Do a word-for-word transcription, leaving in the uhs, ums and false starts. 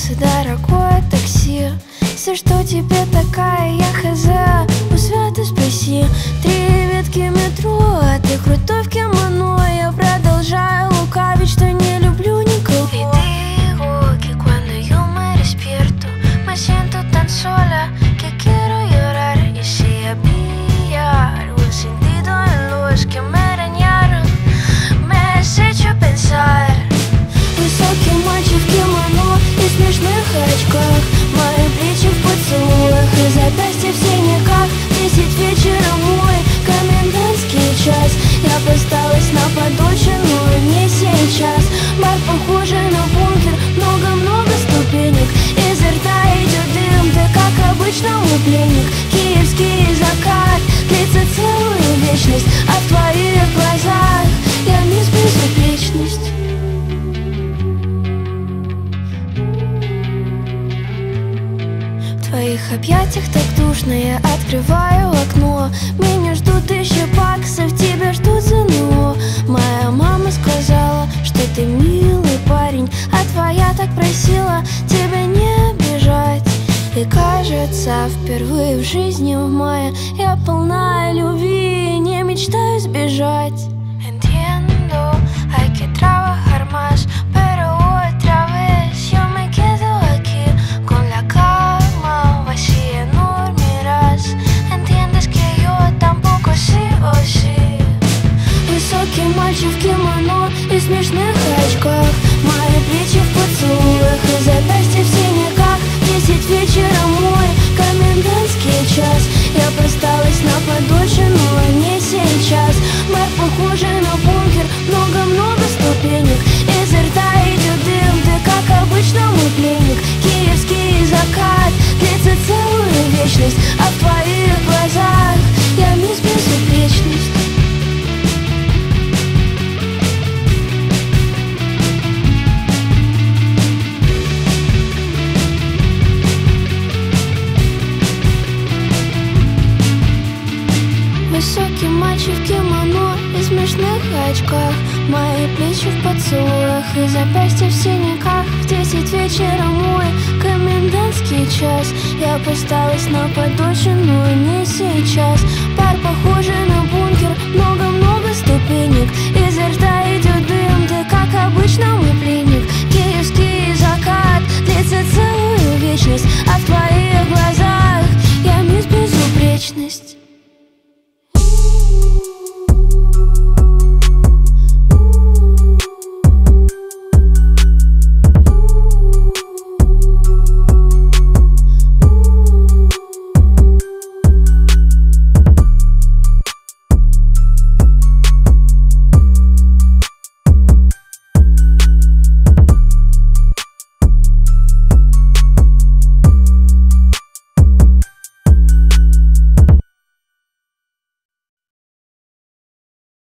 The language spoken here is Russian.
Солнце, дорогое такси, все, что тебе такая, я хз. У Света спроси, три ветки метро, а ты крутой в кимоно. Я продолжаю лукавить, что не люблю никого. Y digo que cuando yo me despierto me siento tan sola que quiero llorar. Y si había algún sentido en los que me arañaron, me has hecho pensar. Высокий мальчик в кимоно и смешных очках, мои плечи в поцелуях и запястья в синяках. Десять вечера мой комендантский час, я осталась на подочину, не сейчас. Бар похожий на бункер, много-много ступенек, изо рта идет дым, ты как обычно мой пленник. Киевский закат длится целую вечность, а в твоих глазах я мисс Безупречность. В твоих объятиях так душно, я открываю окно. Меня ждут еще баксов, тебя ждут ЗНО. Моя мама сказала, что ты милый парень, а твоя так просила тебя не обижать. И кажется, впервые в жизни в мае я полна любви, не мечтаю сбежать. Entiendo, hay que trabajar más, pero otra vez yo me quedo aquí con la cama vacía, no dormirás. Entiendes que yo tampoco sí o sí. Высокий мальчик в кимоно и смешных очках, мои плечи в поцелуях и запястья в синяках. Десять вечера мой комендантский час, я осталась на подочину, а не сейчас. Бар похожий на бункер, много-много ступенек, изо рта идет дым, ты как обычно мой пленник. Киевский закат длится целую вечность, а в твоих глазах я мисс Безупречность. Высокий мальчик в кимоно и смешных очках, мои плечи в поцелуях и запястья в синяках. В десять вечера мой комендантский час, я осталась на подочину, не сейчас. Бар похожий на бункер, много-много ступенек, изо рта идет дым, ты как обычно мой